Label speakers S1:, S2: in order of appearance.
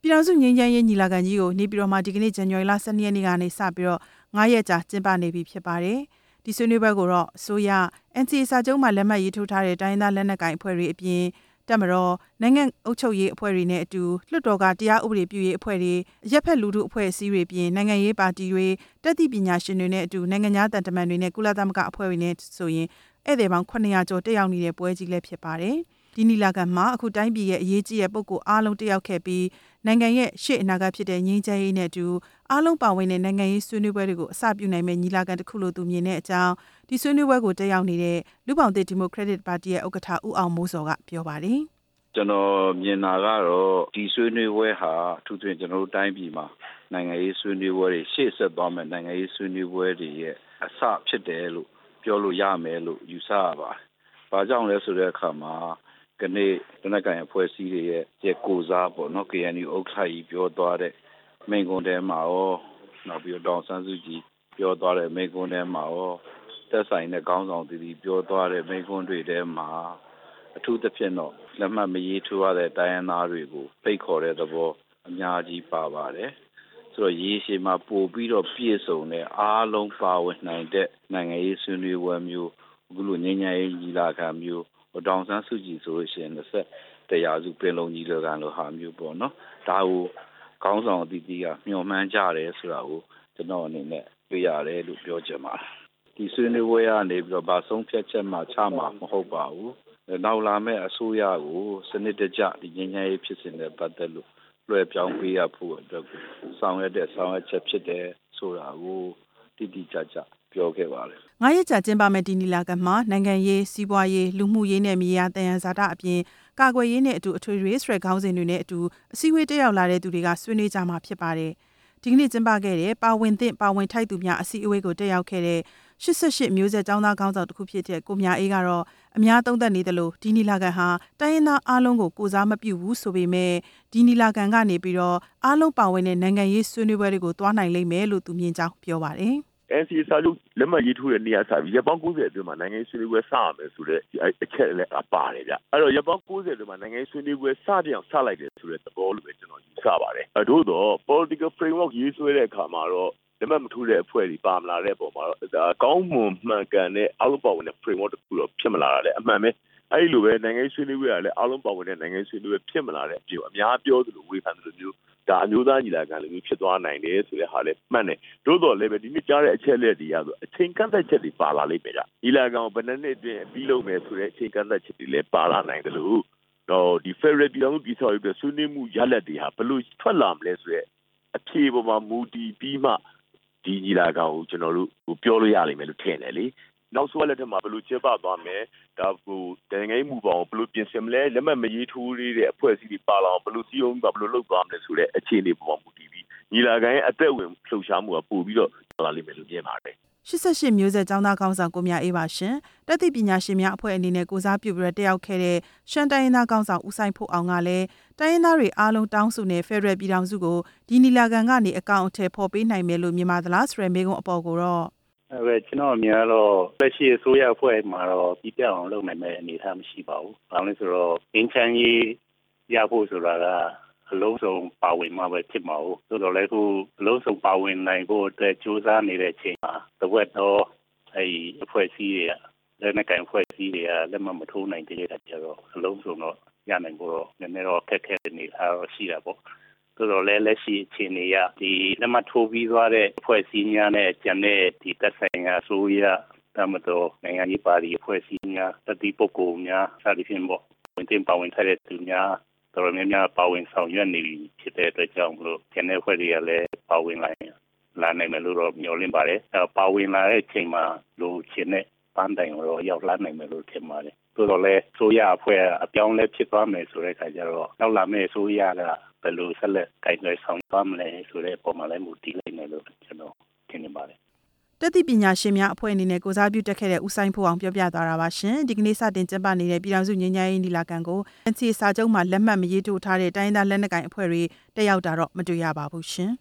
S1: ပြည်ထောင်စုငြိမ်းချမ်းရေးညီလာခံကြီးကိုနေပြည်တော်မှာဒီကနေ့ဇန်နဝါရီလ12ရက်နေ့ကနေစပြီးတော့9ရက်ကြာကျင်းပနေပြီဖြစ်ပါတယ်။ဒီဆွေးနွေးပွဲကိုတော့အစိုးရ NCA စာချုပ်မှာလက်မှတ်ရေးထိုးထားတဲ့တိုင်းသားလက်နက်ကိုင်အဖွဲ့တွေအပြင်တပ်မတော်နိုင်ငံအုပ်ချုပ်ရေးအဖွဲ့တွေနဲ့အတူလွှတ်တော်ကတရားဥပဒေပြုရေးအဖွဲ့တွေအရက်ဖက်လူထုအဖွဲ့အစည်းတွေပြင်နိုင်ငံရေးပါတီတွေတက်သည့်ပညာရှင်တွေနဲ့အတူနိုင်ငံသားတန်တမန်တွေနဲ့ကုလသမဂ္ဂအဖွဲ့တွေနဲ့ဆိုရင်ဧည့်သည်ပေါင်း900ကျော်တက်ရောက်နေတဲ့ပွဲကြီးလည်းဖြစ်ပါတယ်။ဒီညီလာခံမှာအခုတိုင်းပြည်ရဲ့အရေးကြီးတဲ့ပုဂ္ဂိုလ်အားလုံးတက်ရောက်ခဲ့ပြီးနိုင်ငံရဲ့ရှေ့အနာဂတ်ဖြစ်တဲ့ငြိမ်းချမ်းရေးနဲ့အတူအားလုံးပါဝင်တဲ့နိုင်ငံရေးဆွေးနွေးပွဲတွေကိုအစပြုနိုင်မယ့်ညီလာခံတစ်ခုလို့သူမြင်တဲ့အကြောင်းဒီဆွေးနွေးပွဲကိုတက်ရောက်နေတဲ့လူ့ဘောင်သစ်ဒီမိုကရက်တစ်ပါတီရဲ့ဥက္ကဋ္ဌဦးအောင်မိုးစောကပြောပါတယ်
S2: ။ကျွန်တော်မြင်တာကတော့ဒီဆွေးနွေးပွဲဟာအထူးသဖြင့်ကျွန်တော်တို့တိုင်းပြည်မှာနိုင်ငံရေးဆွေးနွေးပွဲတွေရှေ့ဆက်သွားမယ့်နိုင်ငံရေးဆွေးနွေးပွဲတွေရဲ့အစဖြစ်တယ်လို့ပြောလို့ရမယ်လို့ယူဆရပါတယ်။ဘာကြောင့်လဲဆိုတဲ့အခါမှာကနေ့လက်နက်ကိုင်အဖွဲ့အစည်းတွေရဲ့ကိုယ်စားပေါ့နော် KNU ဥက္ကဋ္ဌကြီးပြောသွားတဲ့မိန့်ခွန်းထဲမှာရောနောက်ပြီးတော့ဒေါ်စန်းစုကြည်ပြောသွားတဲ့မိန့်ခွန်းထဲမှာရောသက်ဆိုင်တဲ့ခေါင်းဆောင်တွေပြောသွားတဲ့မိန့်ခွန်းတွေထဲမှာအထူးသဖြင့်တော့လက်မှတ်မရေးထိုးရတဲ့တိုင်းရင်းသားတွေကိုဖိတ်ခေါ်တဲ့သဘောအများကြီးပါပါတယ်။ဆိုတော့ရေရှည်မှာပို့ပြီးတော့ပြည့်စုံတဲ့အားလုံးပါဝင်နိုင်တဲ့နိုင်ငံရေးဆွေးနွေးပွဲမျိုးအခုလိုငြိမ်းချမ်းရေးညီလာခံမျိုးဒေါ်စန်းစုကြည်ဆိုလို့ရှိရင်20ရာစုပင်လုံညီလာခံလိုဟာမျိုးပေါ့နော်ဒါကိုခေါင်းဆောင်အသီးသီးကမျှော်မှန်းကြတယ်ဆိုတာကိုကျွန်တော်အနေနဲ့တွေ့ရတယ်လို့ပြောချင်ပါတယ်ဒီဆွေးနွေးပွဲကနေပြီးတော့ဗဆုံးဖြတ်ချက်မှချမှာမဟုတ်ပါဘူးနောက်လာမယ့်အစိုးရကိုစနစ်တကျဒီငြိမ်းချမ်းရေးဖြစ်စဉ်နဲ့ပတ်သက်လို့လွှဲပြောင်းပေးရဖို့အတွက်ဆောင်ရွက်ချက်ဖြစ်တယ်ဆိုတာကိုတိတိကျကျပြောခဲ့ပါတယ်
S1: 9ရက်ကြာကျင်းပမယ့်ဒီနီလာခံမှာနိုင်ငံရေးစီးပွားရေးလူမှုရေးနဲ့မြေယာတယံဇာတအပြင်ကာကွယ်ရေးနဲ့အတူအထွေထွေဆွဲခေါင်းစဉ်တွေနဲ့အတူအစည်းအဝေးတက်ရောက်လာတဲ့သူတွေကဆွေးနွေးကြမှာဖြစ်ပါတယ်ဒီကနေ့ကျင်းပခဲ့တဲ့ပါဝင်ထိုက်သူများအစည်းအဝေးကိုတက်ရောက်ခဲ့တဲ့88မျိုးဆက်ကျောင်းသားခေါင်းဆောင်တစ်ခုဖြစ်တဲ့ကိုမြအေးကတော့အများသုံးသပ်နေတယ်လို့ဒီနီလာခံဟာတိုင်းရင်းသားအားလုံးကိုကိုစားမပြုဘူးဆိုပေမဲ့ဒီနီလာခံကနေပြီးတော့အားလုံးပါဝင်တဲ့နိုင်ငံရေးဆွေးနွေးပွဲတွေကိုတွားနိုင်လိမ့်မယ်လို့သူမြင်ကြောင်းပြောပါတယ်
S3: NCA စာချုပ်လက်မှတ်ရေးထိုးတဲ့နေရာစပြီးရပ်ပေါင်း90အတွင်းမှာနိုင်ငံရေးဆွေးနွေးပွဲစရမယ်ဆိုတဲ့အချက်လည်းပါတယ်ဗျအဲ့တော့ရပ်ပေါင်း90အတွင်းမှာနိုင်ငံရေးဆွေးနွေးပွဲစတဲ့အောင်စလိုက်တယ်ဆိုတဲ့သဘောလိုပဲကျွန်တော်ယူဆပါတယ်သို့တော့ political framework ရေးဆွဲတဲ့အခါမှာတော့လက်မှတ်မထိုးတဲ့အဖွဲ့တွေပါမလာတဲ့ပုံမှာတော့ဒါကောင်းမွန်မှန်ကန်တဲ့အားလုံးပါဝင်တဲ့ framework တစ်ခုတော့ဖြစ်မလာတာလေအမှန်ပဲအဲ့လိုပဲနိုင်ငံရေးဆွေးနွေးပွဲကလည်းအားလုံးပါဝင်တဲ့နိုင်ငံရေးဆွေးနွေးပွဲဖြစ်မလာတဲ့အပြင်အများပြောသလိုဝေဖန်သလိုမျိုးဒါအမျိုးသားညီလာခံလိုမျိုးဖြစ်သွားနိုင်တယ်ဆိုတဲ့ဟာလည်းမှန်တယ်သို့တော်လည်းပဲဒီနေ့ကြားတဲ့အချက်လက်တွေရဆိုအချိန်ကန့်သက်ချက်တွေပါလာလိမ့်မယ်ဗျညီလာခံကိုဘယ်နှစ်နှစ်အတွင်းပြီးလုပ်မယ်ဆိုတဲ့အချိန်ကန့်သက်ချက်တွေလည်းပါလာနိုင်တယ်လို့တော့ဒီ Federal ပြည်ထောင်စုပြည်ဆောက်ရေးအတွက်ဆွေးနွေးမှုရလဒ်တွေဟာဘယ်လိုထွက်လာမလဲဆိုတဲ့အဖြေပေါ်မှာမူတည်ပြီးမှဒီညီလာခံကိုကျွန်တော်တို့ပြောလို့ရလိမ့်မယ်လို့ထင်တယ်လေနောက်ဆုံးလက်ထက်မှာဘယ်လိုကျင်းပသွားမယ်ဒါနိုင်ငံရေးမူပေါင်းဘယ်လိုပြင်ဆင်မလဲလက်မှတ်မရေးထိုးသေးတဲ့အဖွဲ့အစည်းတွေပါလာအောင်ဘယ်လိုစည်းရုံးဘယ်လိုလုပ်သွားမလဲဆိုတဲ့အခြေအနေပေါ်မှာမူတည်ပြီးညီလာခံရဲ့အသက်ဝင်လှုပ်ရှားမှုကပို့ပြီးတော့လာလိမ့်မယ်လို့မြင်ပါတယ်
S1: 88မျိုးဆက်ကျောင်းသားခေါင်းဆောင်ကိုမြအေးပါရှင်တက်သည့်ပညာရှင်များအဖွဲ့အနေနဲ့ကိုစားပြုပြီးတက်ရောက်ခဲ့တဲ့ရှမ်းတိုင်းရင်းသားခေါင်းဆောင်ဦးဆိုင်ဖို့အောင်ကလည်းတိုင်းရင်းသားတွေအားလုံးတောင်းဆိုတဲ့ဖက်ဒရယ်ပြည်ထောင်စုကိုဒီနီလာခံကနေအကောင့်အထည်ဖော်ပေးနိုင်မယ်လို့မြင်ပါသလားဆိုတဲ့မေးခွန်းအပေါ်ကိုတော့
S4: ကျွန်တော်အမြင်ကတော့လက်ရှိအစိုးရအဖွဲ့မှာတော့ပြီးပြအောင်လုပ်နိုင်မယ့်အနေအထားမရှိပါဘူး။ဘာလို့လဲဆိုတော့အင်းချမ်းကြီးရဖို့ဆိုတာကအလုံးစုံပါဝင်မှာပဲဖြစ်မှာဟုတ်။ဆိုတော့လည်းခုအလုံးစုံပါဝင်နိုင်ဖို့အတွက်ကြိုးစားနေတဲ့အချိန်မှာတဝက်တော့အဖွဲ့အစည်းတွေကလက်နက်ကိုင်အဖွဲ့အစည်းတွေကလက်မှတ်မထိုးနိုင်တဲ့အခါကျတော့အလုံးစုံတော့ရနိုင်ဖို့တော့နည်းနည်းတော့ခက်ခဲနေထားတော့ရှိတာပေါ့။ဆိုတော့လက်ရှိအခြေအနေရဒီလက်မှတ်ထိုးပြီးသွားတဲ့အဖွဲ့အစည်းများနဲ့ကျန်တဲ့ဒီသက်ဆိုင်ရာအစိုးရတမတော်နိုင်ငံရေးပါတီအဖွဲ့အစည်းများတတိပုဂ္ဂိုလ်များစသဖြင့်ပေါ့ဝင်တင်ပါဝင်ထားတဲ့သူများတော်တော်များများပါဝင်ဆောင်ရွက်နေဖြစ်တဲ့အတွက်ကြောင့်မလို့ကျန်တဲ့အဖွဲ့တွေကလည်းပါဝင်လာနိုင်မယ်လို့တော့မျှော်လင့်ပါတယ်ပါဝင်လာတဲ့အချိန်မှာလိုချင်တဲ့ပန်းတိုင်ကိုတော့ရောက်လာနိုင်မယ်လို့ထင်ပါတယ်သို့တော်လည်းအစိုးရအဖွဲ့အပြောင်းလဲဖြစ်သွားမယ်ဆိုတဲ့အခါကျတော့နောက်လာမယ့်အစိုးရကဘယ်လိုဆက်လက်ကိုင်တွယ်ဆောင်ရွက်မလဲဆိုတဲ့ပုံမှန်လည်းမူတည်နေလို့ကျွန်တော်ထင်နေပါတယ်
S1: တက်သည့်ပညာရှင်များအဖွဲ့အနေနဲ့ကိုစားပြုတက်ခဲ့တဲ့ဦးဆိုင်ဖို့အောင်ပြောပြသွားတာပါရှင်ဒီကနေ့စတင်ကျင်းပနေတဲ့ပြည်ထောင်စုငြိမ်းချမ်းရေးညီလာခံကို NCA စာချုပ်မှာလက်မှတ်မရေးထိုးထားတဲ့တိုင်းဒေသလက်နက်ကိုင်အဖွဲ့တွေတက်ရောက်တာတော့မတွေ့ရပါဘူးရှင်